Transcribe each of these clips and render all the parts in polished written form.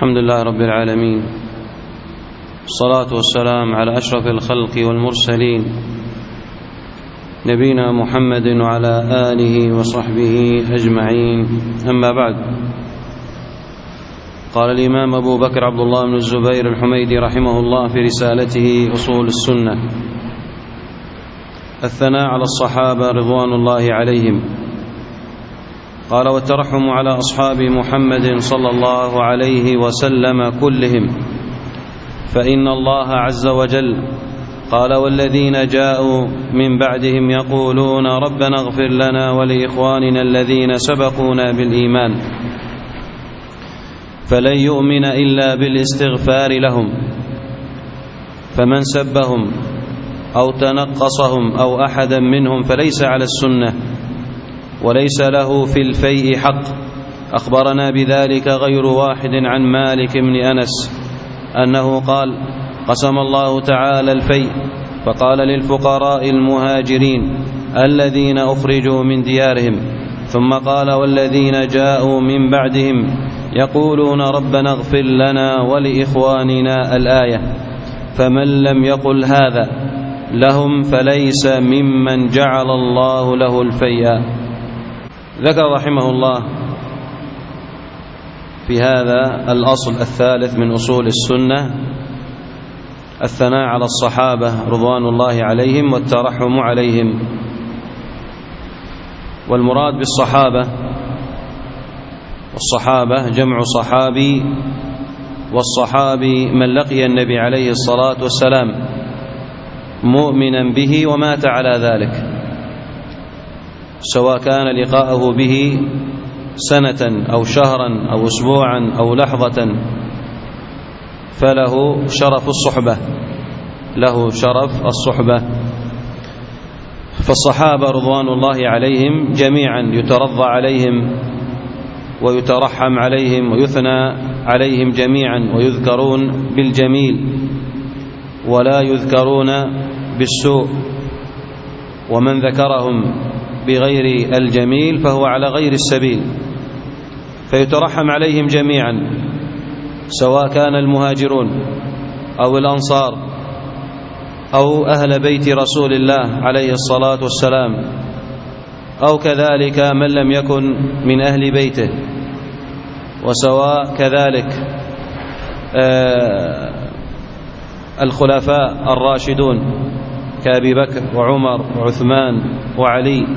الحمد لله رب العالمين، الصلاة والسلام على أشرف الخلق والمرسلين نبينا محمد وعلى آله وصحبه أجمعين. أما بعد، قال الإمام أبو بكر عبد الله بن الزبير الحميدي رحمه الله في رسالته أصول السنة: الثناء على الصحابة رضوان الله عليهم. قال: والترحم على أصحاب محمد صلى الله عليه وسلم كلهم، فإن الله عز وجل قال: والذين جاءوا من بعدهم يقولون ربنا اغفر لنا ولإخواننا الذين سبقونا بالإيمان، فلن يؤمن إلا بالاستغفار لهم، فمن سبهم أو تنقصهم أو أحدا منهم فليس على السنة وليس له في الفيء حق. أخبرنا بذلك غير واحد عن مالك بن أنس أنه قال: قسم الله تعالى الفيء فقال: للفقراء المهاجرين الذين أخرجوا من ديارهم، ثم قال: والذين جاءوا من بعدهم يقولون ربنا اغفر لنا ولإخواننا الآية، فمن لم يقل هذا لهم فليس ممن جعل الله له الفيء. ذكر رحمه الله في هذا الأصل الثالث من أصول السنة الثناء على الصحابة رضوان الله عليهم والترحم عليهم. والمراد بالصحابة، والصحابة جمع صحابي، والصحابي من لقي النبي عليه الصلاة والسلام مؤمنا به ومات على ذلك، سواء كان لقاءه به سنة أو شهرا أو أسبوعا أو لحظة، فله شرف الصحبة، له شرف الصحبة. فالصحابة رضوان الله عليهم جميعا يترضى عليهم ويترحم عليهم ويثنى عليهم جميعا، ويذكرون بالجميل ولا يذكرون بالسوء، ومن ذكرهم بغير الجميل فهو على غير السبيل. فيترحم عليهم جميعا، سواء كان المهاجرون أو الأنصار أو أهل بيت رسول الله عليه الصلاة والسلام، أو كذلك من لم يكن من أهل بيته، وسواء كذلك الخلفاء الراشدون كأبي بكر وعمر وعثمان وعلي،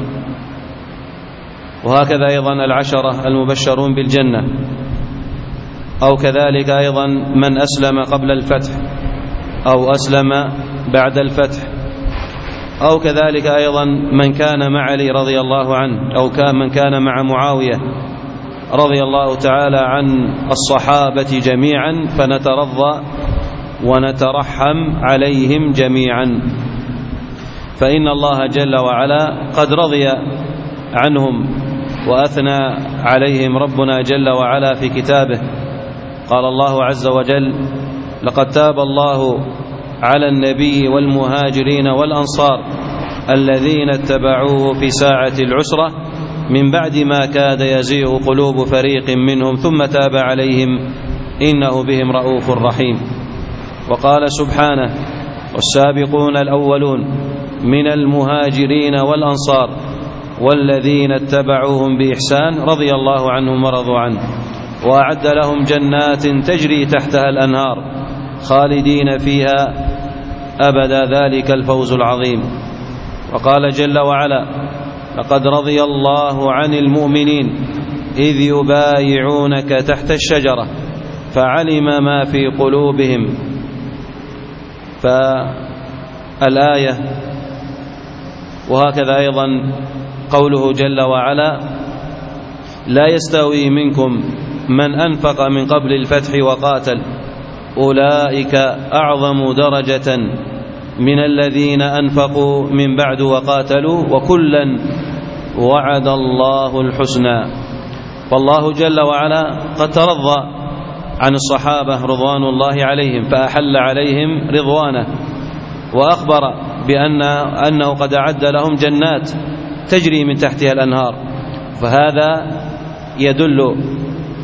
وهكذا أيضا العشرة المبشرون بالجنة، أو كذلك أيضا من أسلم قبل الفتح أو أسلم بعد الفتح، أو كذلك أيضا من كان مع علي رضي الله عنه، أو من كان مع معاوية رضي الله تعالى عن الصحابة جميعا، فنترضى ونترحم عليهم جميعا. فإن الله جل وعلا قد رضي عنهم وأثنى عليهم ربنا جل وعلا في كتابه. قال الله عز وجل: لقد تاب الله على النبي والمهاجرين والأنصار الذين اتبعوه في ساعة العسرة من بعد ما كاد يزيغ قلوب فريق منهم ثم تاب عليهم إنه بهم رؤوف رحيم. وقال سبحانه: والسابقون الأولون من المهاجرين والأنصار والذين اتبعوهم بإحسان رضي الله عنهم ورضوا عنه، وأعد لهم جنات تجري تحتها الأنهار خالدين فيها أبدا، ذلك الفوز العظيم. وقال جل وعلا: لقد رضي الله عن المؤمنين إذ يبايعونك تحت الشجرة فعلم ما في قلوبهم. فالآية، وهكذا أيضا قوله جل وعلا: لا يستوي منكم من أنفق من قبل الفتح وقاتل أولئك أعظم درجة من الذين أنفقوا من بعد وقاتلوا وكلا وعد الله الحسنى. فالله جل وعلا قد ترضى عن الصحابة رضوان الله عليهم، فأحل عليهم رضوانه، وأخبر أنه قد أعد لهم جنات تجري من تحتها الأنهار. فهذا يدل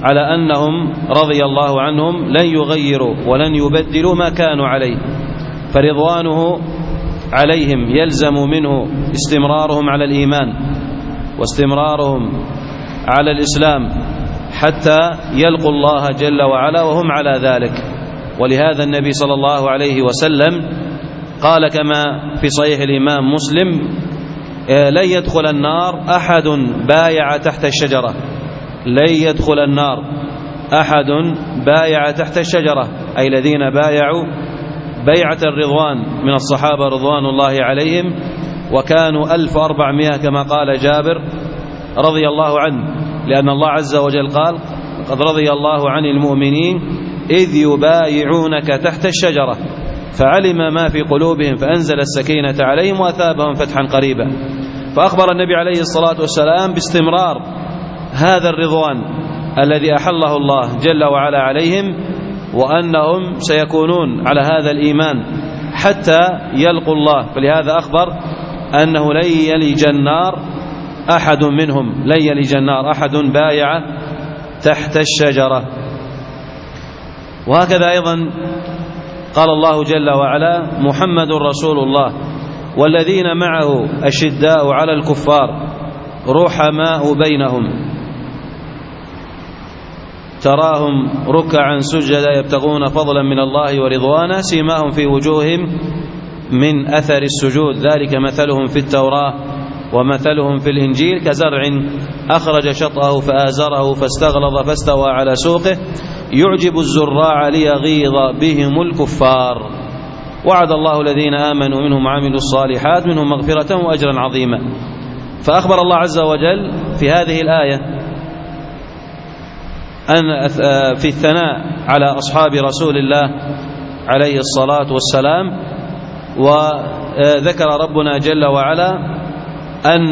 على أنهم رضي الله عنهم لن يغيروا ولن يبدلوا ما كانوا عليه، فرضوانه عليهم يلزم منه استمرارهم على الإيمان واستمرارهم على الإسلام حتى يلقوا الله جل وعلا وهم على ذلك. ولهذا النبي صلى الله عليه وسلم قال كما في صحيح الإمام مسلم: لن يدخل النار أحد بايع تحت الشجرة، لن يدخل النار أحد بايع تحت الشجرة، أي الذين بايعوا بيعة الرضوان من الصحابة رضوان الله عليهم، وكانوا 1400 كما قال جابر رضي الله عنه، لأن الله عز وجل قال: قد رضي الله عن المؤمنين إذ يبايعونك تحت الشجرة فعلم ما في قلوبهم فأنزل السكينة عليهم وأثابهم فتحا قريبا. فأخبر النبي عليه الصلاة والسلام باستمرار هذا الرضوان الذي أحله الله جل وعلا عليهم، وأنهم سيكونون على هذا الإيمان حتى يلقوا الله. فلهذا أخبر أنه لن يلج النار أحد منهم، لن يلج النار أحد بايع تحت الشجرة. وهكذا أيضا قال الله جل وعلا: محمد رسول الله والذين معه أشداء على الكفار رحماء بينهم تراهم ركعا سجدا يبتغون فضلا من الله ورضوانا سيماهم في وجوههم من أثر السجود ذلك مثلهم في التوراة ومثلهم في الإنجيل كزرع أخرج شطأه فآزره فاستغلظ فاستوى على سوقه يعجب الزراع ليغيظ بهم الكفار. وعد الله الذين آمنوا منهم وعملوا الصالحات منهم مغفرة وأجرا عظيما. فأخبر الله عز وجل في هذه الآية أن في الثناء على أصحاب رسول الله عليه الصلاة والسلام، وذكر ربنا جل وعلا أن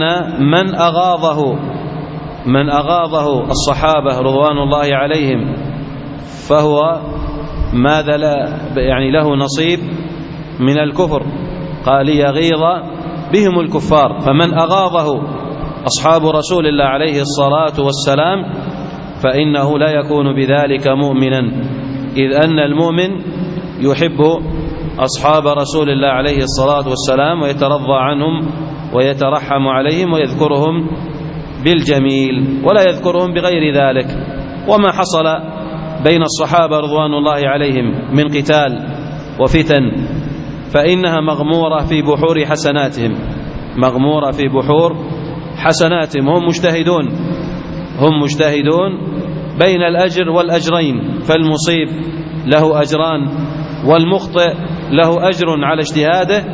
من أغاظه الصحابة رضوان الله عليهم فهو ماذا له نصيب من الكفر، قال يغيظ بهم الكفار. فمن أغاظه أصحاب رسول الله عليه الصلاة والسلام فإنه لا يكون بذلك مؤمنا، إذ أن المؤمن يحب أصحاب رسول الله عليه الصلاة والسلام ويترضى عنهم ويترحم عليهم ويذكرهم بالجميل ولا يذكرهم بغير ذلك. وما حصل بين الصحابة رضوان الله عليهم من قتال وفتن فإنها مغمورة في بحور حسناتهم، مغمورة في بحور حسناتهم. هم مجتهدون بين الأجر والأجرين، فالمصيب له أجران والمخطئ له أجر على اجتهاده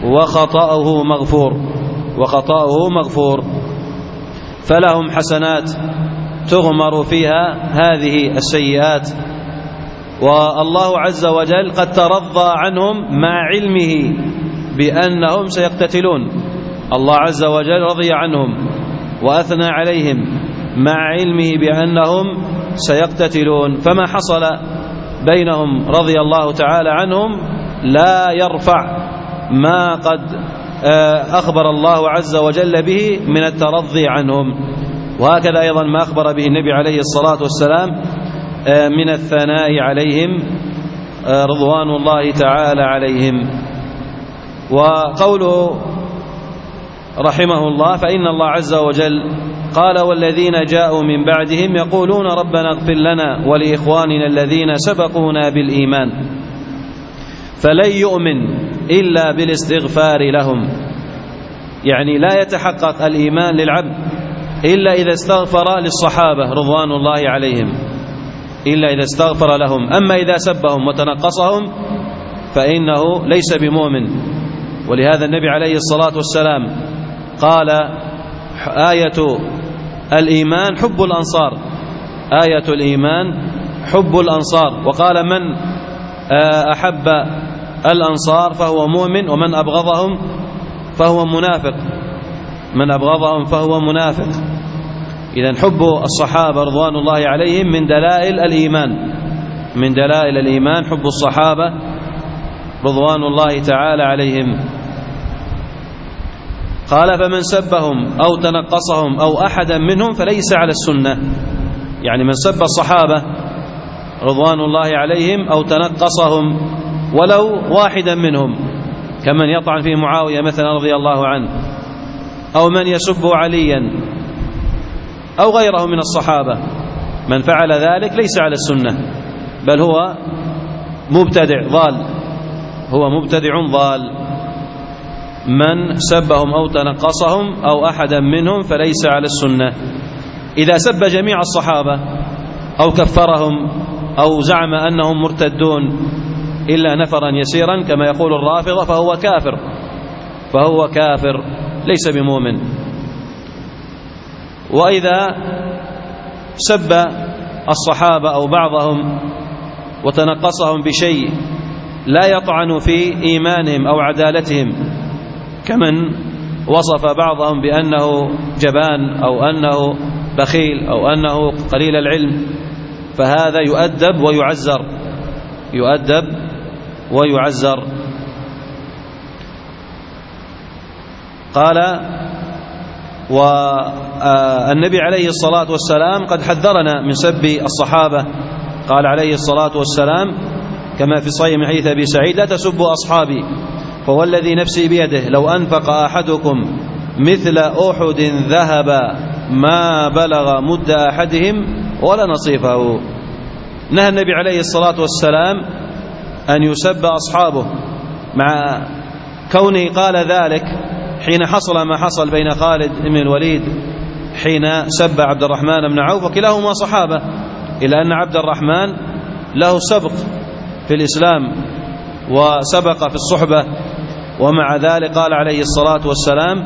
وخطأه مغفور. فلهم حسنات تغمر فيها هذه السيئات، والله عز وجل قد ترضى عنهم مع علمه بأنهم سيقتتلون. الله عز وجل رضي عنهم وأثنى عليهم مع علمه بأنهم سيقتتلون، فما حصل بينهم رضي الله تعالى عنهم لا يرفع ما قد أخبر الله عز وجل به من الترضي عنهم. وهكذا أيضا ما أخبر به النبي عليه الصلاة والسلام من الثناء عليهم رضوان الله تعالى عليهم. وقوله رحمه الله: فإن الله عز وجل قال: والذين جاءوا من بعدهم يقولون ربنا اغفر لنا ولإخواننا الذين سبقونا بالإيمان. فلن يؤمن إلا بالاستغفار لهم، يعني لا يتحقق الإيمان للعبد إلا إذا استغفر للصحابة رضوان الله عليهم، إلا إذا استغفر لهم. أما إذا سبهم وتنقصهم فإنه ليس بمؤمن. ولهذا النبي عليه الصلاة والسلام قال: آية الإيمان حب الأنصار، آية الإيمان حب الأنصار. وقال: من أحب الأنصار فهو مؤمن ومن أبغضهم فهو منافق، من أبغضهم فهو منافق. إذن حب الصحابة رضوان الله عليهم من دلائل الإيمان، من دلائل الإيمان حب الصحابة رضوان الله تعالى عليهم. قال: فمن سبهم أو تنقصهم أو أحدا منهم فليس على السنة، يعني من سب الصحابة رضوان الله عليهم أو تنقصهم ولو واحدا منهم، كمن يطعن في معاوية مثلا رضي الله عنه، أو من يسب عليا أو غيره من الصحابة، من فعل ذلك ليس على السنة، بل هو مبتدع ضال، هو مبتدع ضال. من سبهم أو تنقصهم أو أحدا منهم فليس على السنة. إذا سب جميع الصحابة أو كفرهم أو زعم أنهم مرتدون إلا نفرا يسيرا كما يقول الرافضة فهو كافر ليس بمؤمن. وإذا سب الصحابة أو بعضهم وتنقصهم بشيء لا يطعن في إيمانهم أو عدالتهم، كمن وصف بعضهم بأنه جبان أو أنه بخيل أو أنه قليل العلم، فهذا يؤدب ويعزر. قال: والنبي عليه الصلاة والسلام قد حذرنا من سب الصحابة، قال عليه الصلاة والسلام كما في صحيح من حديث أبي سعيد: لا تسبوا أصحابي فوالذي نفسي بيده لو أنفق أحدكم مثل أحد ذهب ما بلغ مد أحدهم ولا نصيفه. نهى النبي عليه الصلاة والسلام أن يسب أصحابه، مع كونه قال ذلك حين حصل ما حصل بين خالد بن الوليد حين سب عبد الرحمن بن عوف، وكلاهما صحابة، إلا أن عبد الرحمن له سبق في الإسلام وسبق في الصحبة، ومع ذلك قال عليه الصلاة والسلام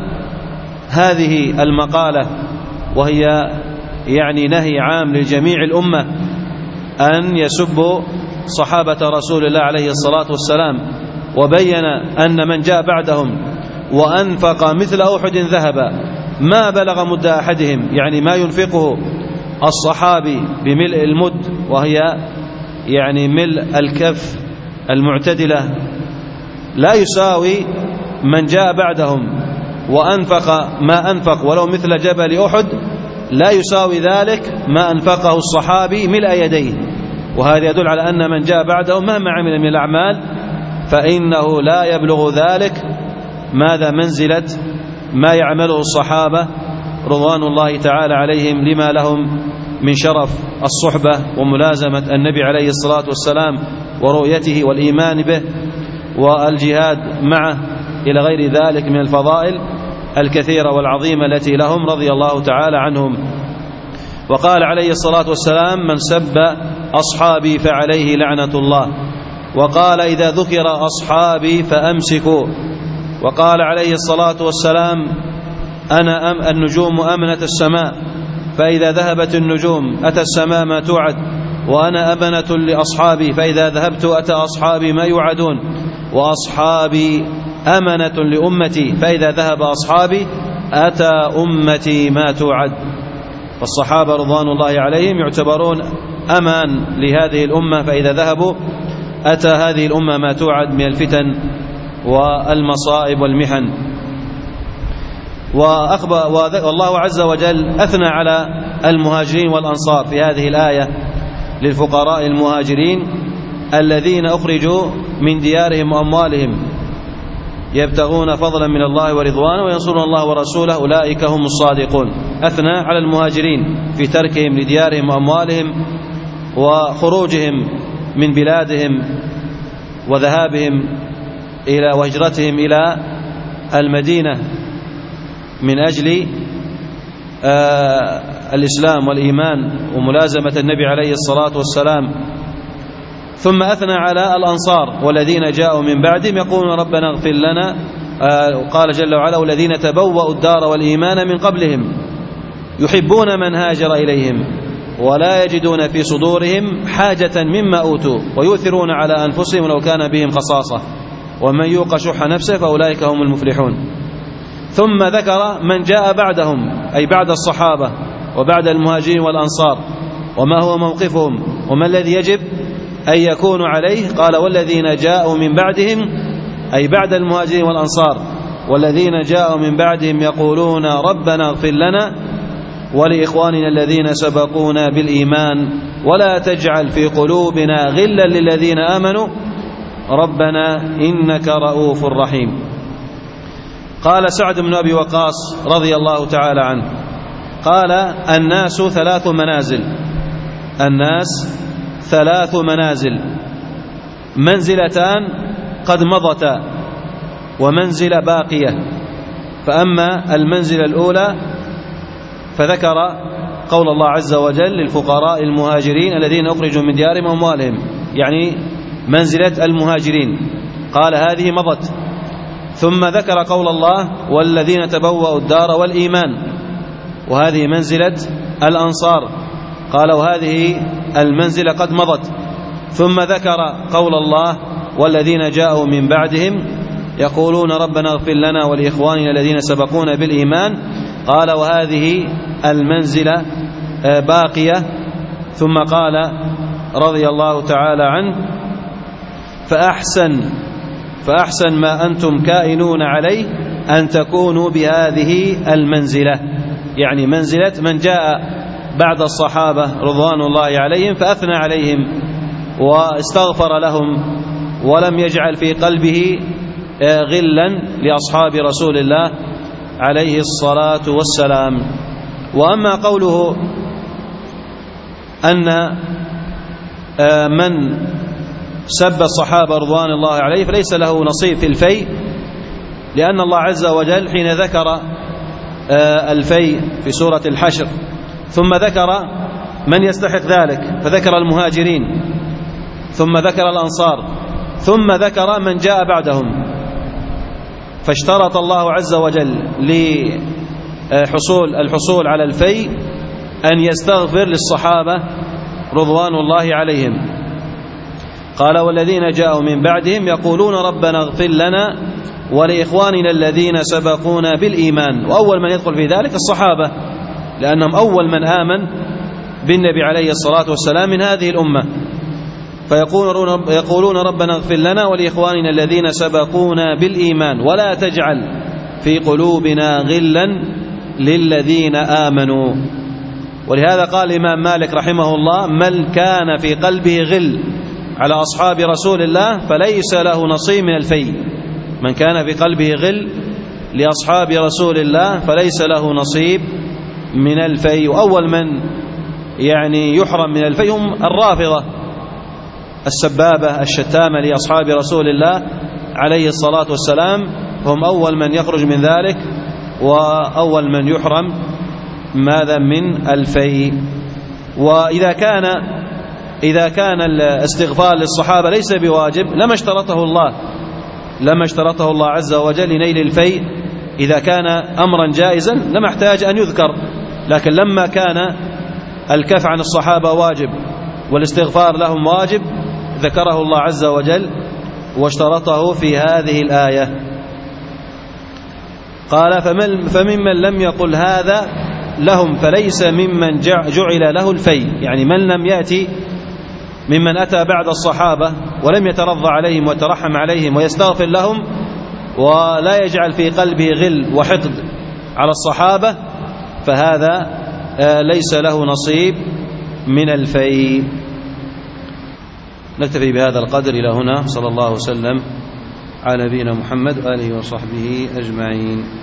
هذه المقالة، وهي يعني نهي عام لجميع الأمة أن يسبوا صحابة رسول الله عليه الصلاة والسلام، وبين أن من جاء بعدهم وأنفق مثل أحد ذهب ما بلغ مد أحدهم، يعني ما ينفقه الصحابي بملء المد، وهي يعني ملء الكف المعتدلة، لا يساوي من جاء بعدهم وأنفق ما أنفق ولو مثل جبل أحد، لا يساوي ذلك ما أنفقه الصحابي ملء يديه. وهذا يدل على أن من جاء بعدهم مهما عمل من الأعمال فإنه لا يبلغ ذلك ماذا منزلة ما يعمله الصحابة رضوان الله تعالى عليهم، لما لهم من شرف الصحبة وملازمة النبي عليه الصلاة والسلام ورؤيته والإيمان به والجهاد معه إلى غير ذلك من الفضائل الكثيرة والعظيمة التي لهم رضي الله تعالى عنهم. وقال عليه الصلاة والسلام: من سب أصحابي فعليه لعنة الله. وقال: إذا ذكر أصحابي فأمسكوا. وقال عليه الصلاة والسلام: أنا النجوم أمنة السماء، فإذا ذهبت النجوم أتى السماء ما توعد، وأنا أمنة لأصحابي، فإذا ذهبت أتى أصحابي ما يوعدون، وأصحابي أمنة لأمتي، فإذا ذهب أصحابي أتى أمتي ما توعد. فالصحابة رضوان الله عليهم يعتبرون أمان لهذه الأمة، فإذا ذهبوا أتى هذه الأمة ما توعد من الفتن والمصائب والمحن. والله عز وجل أثنى على المهاجرين والأنصار في هذه الآية للفقراء المهاجرين الذين أخرجوا من ديارهم وأموالهم يبتغون فضلا من الله ورضوانه وينصرون الله ورسوله أولئك هم الصادقون. أثنى على المهاجرين في تركهم لديارهم وأموالهم وخروجهم من بلادهم وذهابهم إلى وهجرتهم إلى المدينة من أجل الإسلام والإيمان وملازمة النبي عليه الصلاة والسلام. ثم أثنى على الأنصار والذين جاءوا من بعدهم يقولون ربنا اغفر لنا، وقال جل وعلا: والذين تبوأوا الدار والإيمان من قبلهم يحبون من هاجر إليهم ولا يجدون في صدورهم حاجة مما أوتوا ويؤثرون على أنفسهم ولو كان بهم خصاصة ومن يوق شح نفسه فأولئك هم المفلحون. ثم ذكر من جاء بعدهم أي بعد الصحابة وبعد المهاجرين والأنصار وما هو موقفهم وما الذي يجب أن يكون عليه. قال: والذين جاءوا من بعدهم أي بعد المهاجرين والأنصار، والذين جاءوا من بعدهم يقولون ربنا اغفر لنا ولإخواننا الذين سبقونا بالإيمان ولا تجعل في قلوبنا غلا للذين آمنوا ربنا إنك رؤوف رحيم. قال سعد بن أبي وقاص رضي الله تعالى عنه قال الناس ثلاث منازل، منزلتان قد مضتا ومنزلة باقية. فأما المنزلة الأولى فذكر قول الله عز وجل للفقراء المهاجرين الذين أخرجوا من ديارهم وأموالهم، يعني منزلة المهاجرين، قال هذه مضت. ثم ذكر قول الله والذين تبوأوا الدار والإيمان، وهذه منزلة الأنصار، قال وهذه المنزلة قد مضت. ثم ذكر قول الله والذين جاءوا من بعدهم يقولون ربنا اغفر لنا ولإخواننا الذين سبقونا بالإيمان، قال وهذه المنزلة باقية. ثم قال رضي الله تعالى عنه فأحسن ما أنتم كائنون عليه أن تكونوا بهذه المنزلة، يعني منزلة من جاء بعد الصحابة رضوان الله عليهم فأثنى عليهم واستغفر لهم ولم يجعل في قلبه غلا لأصحاب رسول الله عليه الصلاة والسلام. وأما قوله أن من سب الصحابة رضوان الله عليه فليس له نصيب في الفيء، لأن الله عز وجل حين ذكر الفيء في سورة الحشر ثم ذكر من يستحق ذلك، فذكر المهاجرين ثم ذكر الأنصار ثم ذكر من جاء بعدهم، فاشترط الله عز وجل للحصول على الفيء أن يستغفر للصحابة رضوان الله عليهم. قال والذين جاءوا من بعدهم يقولون ربنا اغفر لنا ولإخواننا الذين سبقونا بالإيمان، وأول من يدخل في ذلك الصحابة، لأنهم أول من آمن بالنبي عليه الصلاة والسلام من هذه الأمة. فيقولون ربنا اغفر لنا ولإخواننا الذين سبقونا بالإيمان ولا تجعل في قلوبنا غلا للذين آمنوا. ولهذا قال الإمام مالك رحمه الله من كان في قلبه غل على أصحاب رسول الله فليس له نصيب من الفيء. من كان في قلبه غل لأصحاب رسول الله فليس له نصيب من الفيء. وأول من يعني يحرم من الفيء هم الرافضة السبابة الشتامة لأصحاب رسول الله عليه الصلاة والسلام، هم أول من يخرج من ذلك وأول من يحرم ماذا من الفيء. وإذا كان الاستغفار للصحابة ليس بواجب لما اشترطه الله عز وجل لنيل الفيء. إذا كان أمرا جائزا لما احتاج أن يذكر، لكن لما كان الكف عن الصحابة واجب والاستغفار لهم واجب ذكره الله عز وجل واشترطه في هذه الآية. قال فممن لم يقل هذا لهم فليس ممن جعل له الفيء، يعني من لم يأتي ممن أتى بعد الصحابة ولم يترضى عليهم وترحم عليهم ويستغفر لهم ولا يجعل في قلبه غل وحقد على الصحابة، فهذا ليس له نصيب من الفيء. نكتفي بهذا القدر إلى هنا. صلى الله وسلم على نبينا محمد وآله وصحبه أجمعين.